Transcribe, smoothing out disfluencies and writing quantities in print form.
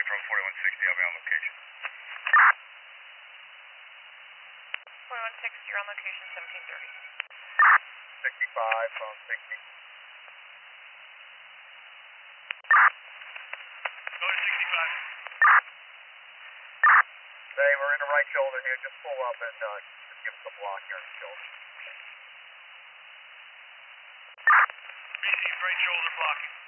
from 4160, I'll be on location. 4160, you're on location, 1730. 65 from 60. Go to 65. Hey, we're in the right shoulder here. Just pull up and just give us a block here on the shoulder. BC's right shoulder blocking.